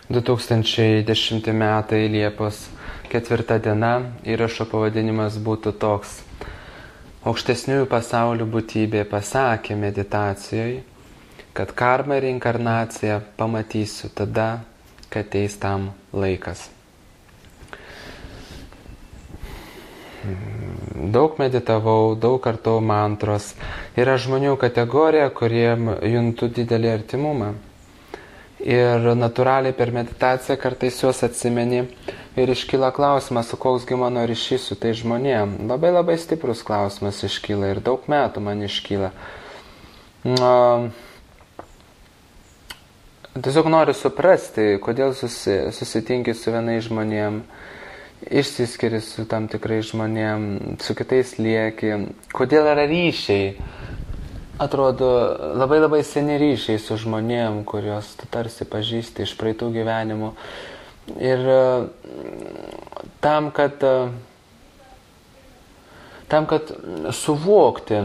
2010 metai Liepos 4 diena, įrašo pavadinimas būtų toks: aukštesniųjų pasaulių būtybė pasakė meditacijoje, kad karmą ir reinkarnaciją pamatysiu tada, kai ateis tam laikas. Daug meditavau, daug kartojau mantros. Yra žmonių kategorija, kuriem juntu didelį artimumą. Ir natūraliai per meditaciją kartais juos atsimeni ir iškyla klausimas, su koksgi mano ryšys su tai žmonėm. Labai stiprus klausimas iškyla ir daug metų man iškyla. Tiesiog noriu suprasti, kodėl susitinki su vienais žmonėm, išsiskiri su tam tikrai žmonėm, su kitais lieki, kodėl yra ryšiai. Atrodo, labai seni ryšiai su žmonėm, kuriuos tu tarsi pažįsti iš praeitų gyvenimų. Ir tam, kad suvokti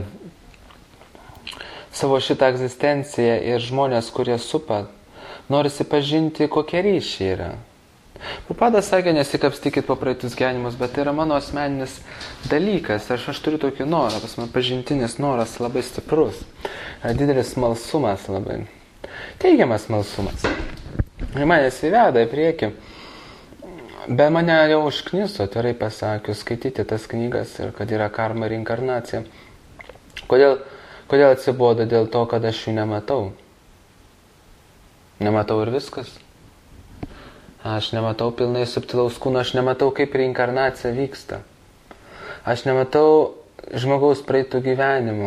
savo šitą egzistenciją ir žmonės, kurie supa, norisi pažinti, kokie ryšiai yra. Prabhupada sakė, nesikapstykit po praeitus gyvenimus, bet tai yra mano asmeninis dalykas. Aš turiu tokį norą, pas man pažintinis noras labai stiprus. Didelis smalsumas labai. Teigiamas smalsumas. Ir manęs įveda į priekį. Be mane jau užkniso, atvirai pasakius, skaityti tas knygas ir kad yra karma ir reinkarnacija. Kodėl atsibodo? Dėl to, kad aš jų nematau. Nematau ir viskas. Aš nematau pilnai subtilaus kūno, aš nematau, kaip reinkarnacija vyksta. Aš nematau žmogaus praeitų gyvenimų.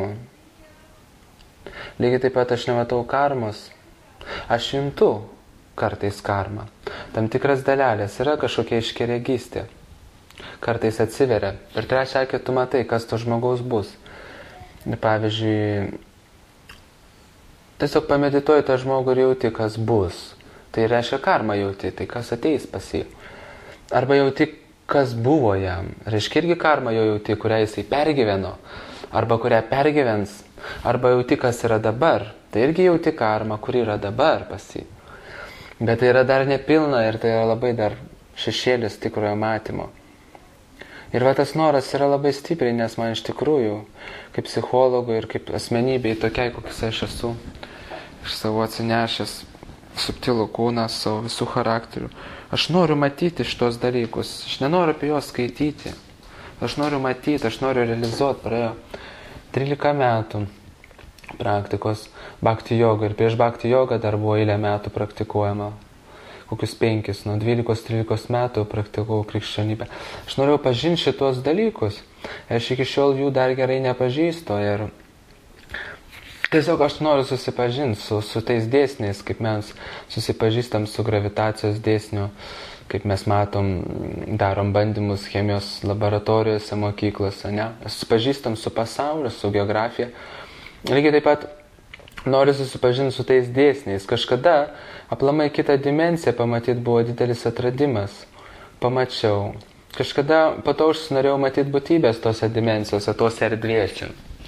Lygiai taip pat aš nematau karmos. Aš juntu kartais karmą. Tam tikras dalelės yra kažkokia aiškiaregystė. Kartais atsiveria. Ir trečią akį tu matai, kas to žmogaus bus. Pavyzdžiui, tiesiog pamedituoji tą žmogų ir jauti, kas bus. Tai reiškia karmą jauti, tai kas ateis pas jį. Arba jauti, kas buvo jam. Reiškia irgi karmą jau jauti, kurią jisai pergyveno. Arba kurią pergyvens. Arba jauti, kas yra dabar. Tai irgi jauti karmą, kuri yra dabar pas jį. Bet tai yra dar nepilna ir tai yra labai dar šešėlis tikrojo matymo. Ir va tas noras yra labai stipriai, nes man iš tikrųjų, kaip psichologui ir kaip asmenybei, tokiai, kokius aš esu, iš savo atsinešęs subtilų kūną, savo visų charakterių. Aš noriu matyti šitos dalykus. Aš nenoriu apie juos skaityti. Aš noriu matyti, aš noriu realizuoti. Praėjo 13 metų praktikos bhakti joga. Ir prieš bhakti jogą dar buvo eilę metų praktikuojama. Kokius 5, nuo 12-13 metų praktikavau krikščionybę. Aš norėjau pažinti šitos dalykus. Aš iki šiol jų dar gerai nepažįstu. Ir tiesiog aš noriu susipažinti su tais dėsniais, kaip mes susipažįstam su gravitacijos dėsniu, kaip mes matom, darom bandymus chemijos laboratorijose, mokyklose, ne? Susipažįstam su pasauliu, su geografija. Lygiai taip pat noriu susipažinti su tais dėsniais. Kažkada aplamai kitą dimensiją pamatyti buvo didelis atradimas. Pamačiau. Kažkada po to užsinorėjau matyti būtybės tose dimensijose, tose erdvėse.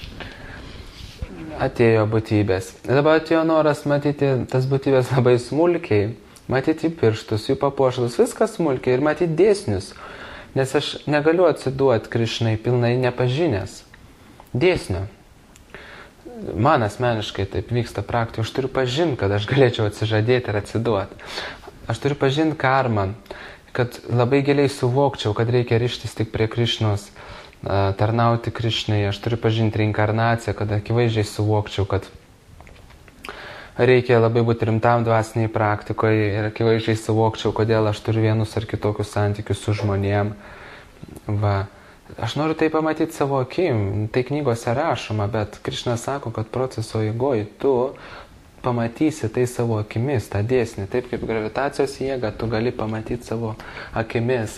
Atėjo būtybės. Dabar atėjo noras matyti tas būtybės labai smulkiai, matyti pirštus, jų papuošalus, viskas smulkiai ir matyti dėsnius. Nes aš negaliu atsiduoti Krišnai pilnai nepažinęs dėsnio. Man asmeniškai taip vyksta praktika. Aš turiu pažinti, kad aš galėčiau atsižadėti ir atsiduoti. Aš turiu pažinti karmą, kad labai giliai suvokčiau, kad reikia rištis tik prie Krišnos, tarnauti Krišnai. Aš turiu pažinti reinkarnaciją, kad akivaizdžiai suvokčiau, kad reikia labai būti rimtam dvasiniai praktikoje ir akivaizdžiai suvokčiau, kodėl aš turiu vienus ar kitokius santykius su žmonėm. Va. Aš noriu tai pamatyti savo akim. Tai knygose rašoma, bet Krišna sako, kad proceso eigoj tu pamatysi tai savo akimis, tą dėsnį. Taip kaip gravitacijos jėga, tu gali pamatyti savo akimis.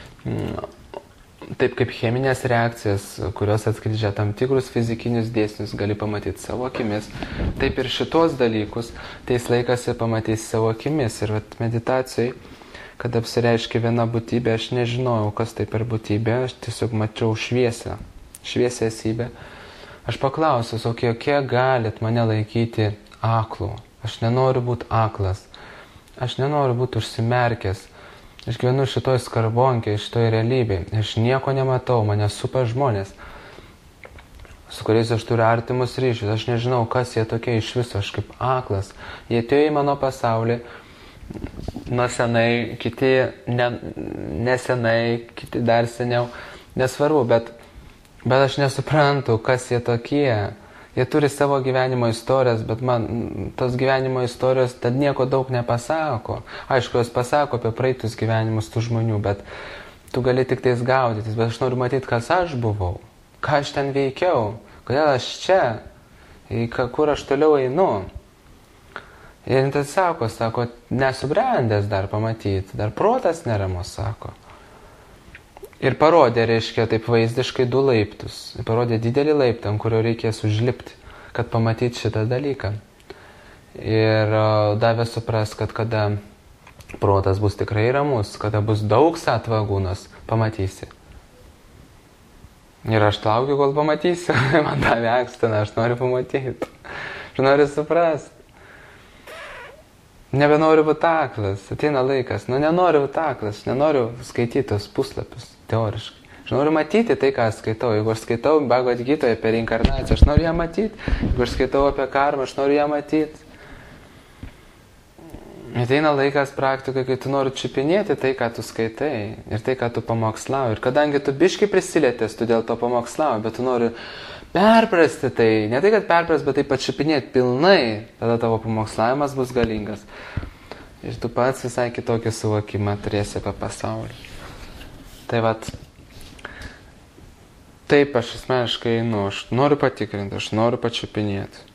Taip kaip cheminės reakcijas, kurios atskleidžia tam tikrus fizikinius dėsnius, gali pamatyti savo akimis. Taip ir šitos dalykus, tais laikas ir pamatysi savo akimis. Ir meditacijai, kad apsireiškia viena būtybė, aš nežinojau, kas tai per būtybė, aš tiesiog mačiau šviesą esybę. Aš paklausiau, kiek galit mane laikyti aklu? Aš nenoriu būti aklas. aš nenoriu būti užsimerkęs. Aš gyvenu šitoj skarbonkėje, šitoj realybėje. Aš nieko nematau, mane supa žmonės, su kuriais aš turiu artimus ryšius. Aš nežinau, kas jie tokie iš viso, aš kaip aklas. Jie atėjo į mano pasaulį nuo senai, kiti nesenai, kiti dar seniau. Nesvarbu, bet aš nesuprantu, kas jie tokie. Jie turi savo gyvenimo istorijas, bet man tos gyvenimo istorijos tad nieko daug nepasako. Aišku, jos pasako apie praeitus gyvenimus tų žmonių, bet tu gali tik tais gaudytis. Bet aš noriu matyti, kas aš buvau, ką aš ten veikiau, kodėl aš čia, kur aš toliau einu. Ir tai sako, nesubrendęs dar pamatyti, dar protas neramus, sako. Ir parodė, reiškia, taip vaizdiškai 2 laiptus. Parodė didelį laiptą, ant kurio reikės užlipti, kad pamatyti šitą dalyką. Ir davė supras, kad kada protas bus tikrai ramus, kada bus daug satvagūnos, pamatysi. Ir aš laukiu, kol pamatysiu. Man davė akstiną, aš noriu pamatyti. Aš noriu suprasti. Nebenoriu būti aklas, ateina laikas. Nenoriu būti aklas, nenoriu skaityti tos puslapius. Teoriškai. Aš noriu matyti tai, ką skaitau. Jeigu aš skaitau Bhagavad Gitoje apie reinkarnaciją, aš noriu ją matyti. Jeigu aš skaitau apie karmą, aš noriu ją matyti. Ateina laikas praktikoje, kai tu nori čiupinėti tai, ką tu skaitai ir tai, ką tu pamokslauji. Ir kadangi tu biškai prisilietęs, tu dėl to pamokslauji, bet tu nori perprasti tai. Ne tai, kad perprasti, bet tai pačiupinėti pilnai. Tada tavo pamokslavimas bus galingas. Ir tu pats visai kitokį suvokimą turėsi apie pasaulį. Tai vat, taip aš asmeniškai einu, aš noriu patikrinti, aš noriu pačiupinėti.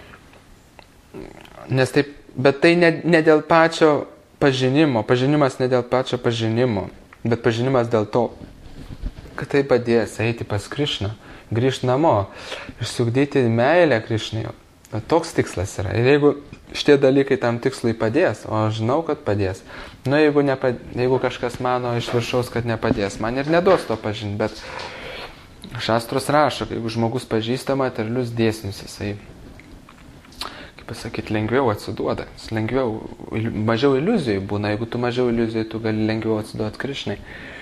Nes taip, bet tai ne dėl pačio pažinimo, pažinimas ne dėl pačio pažinimo, bet pažinimas dėl to, kad tai padės eiti pas Krišną, grįžti namo, išsiugdyti meilę Krišnai. Toks tikslas yra. Ir jeigu šitie dalykai tam tikslui padės, o aš žinau, kad padės, jeigu kažkas mano iš viršaus, kad nepadės, man ir neduos to pažinti, bet šastros rašo, jeigu žmogus pažįsta materialius dėsnius, jisai, kaip pasakyti, lengviau atsiduoda, mažiau iliuzijų būna, jeigu tu mažiau iliuzijų, tu gali lengviau atsiduoti Krišnai.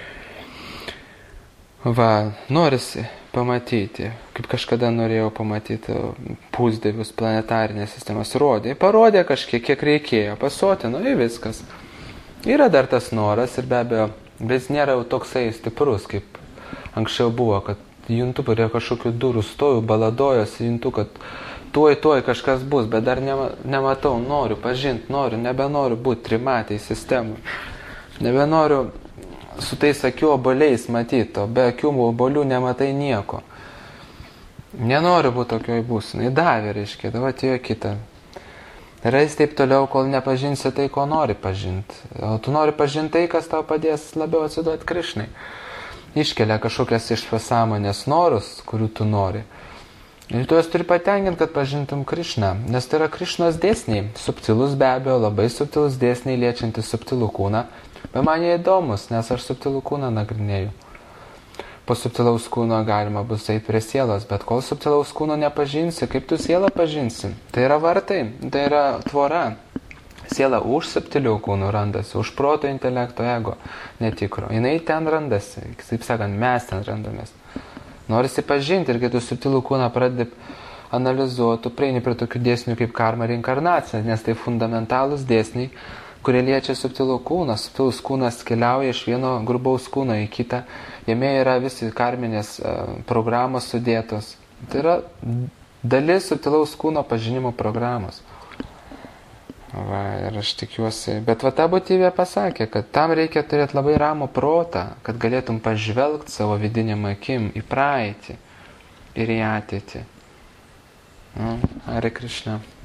Va, norisi pamatyti, kaip kažkada norėjau pamatyti pusdievius, planetarinės sistemas, parodė kažkiek, kiek reikėjo, pasotino ir viskas. Yra dar tas noras ir be abejo, bet jis nėra jau toksai stiprus, kaip anksčiau buvo, kad juntu prie kažkokių durų stoju, baladojosi, juntu, kad tuoj kažkas bus, bet dar nematau, noriu pažinti, nebenoriu būti trimatėj sistemui, nebenoriu su tais akių oboliais matyti, o be akių obolių nematai nieko. Nenoriu būti tokioj būsenai. Davė, reiškia, dabar atėjo kita. Ir eis taip toliau, kol nepažinsi tai, ko nori pažinti. O tu nori pažinti tai, kas tau padės labiau atsiduoti Krišnai. Iškelia kažkokias iš pasąmonės norus, kurių tu nori. Ir tu jas turi patenkinti, kad pažintum Krišną. Nes tai yra Krišnos dėsniai. Subtilus be abejo, labai subtilus dėsniai liečiantis subtilų kūną. Bet man jie įdomus, nes aš subtilų kūną nagrinėju. Po subtilaus kūno galima bus eiti prie sielos, bet kol subtilaus kūno nepažinsi, kaip tu sielą pažinsi? Tai yra vartai, tai yra tvora. Siela už subtilių kūnų randasi, už proto, intelekto, ego netikro. Jinai ten randasi, kaip sakant, mes ten randamės. Norisi pažinti ir kai tu subtilų kūną pradedi analizuoti, tu prieini prie tokių dėsnių kaip karma, reinkarnacija, nes tai fundamentalūs dėsniai, kurie liečia subtilų kūną. Subtilus kūnas keliauja iš vieno grubaus kūno į kitą. Jame yra visi karminės programos sudėtos. Tai yra dalis subtilaus kūno pažinimo programos. Va, ir aš tikiuosi. Bet va ta būtybė pasakė, kad tam reikia turėti labai ramų protą, kad galėtum pažvelgti savo vidinėm akim į praeitį ir į ateitį. Hare Krishna.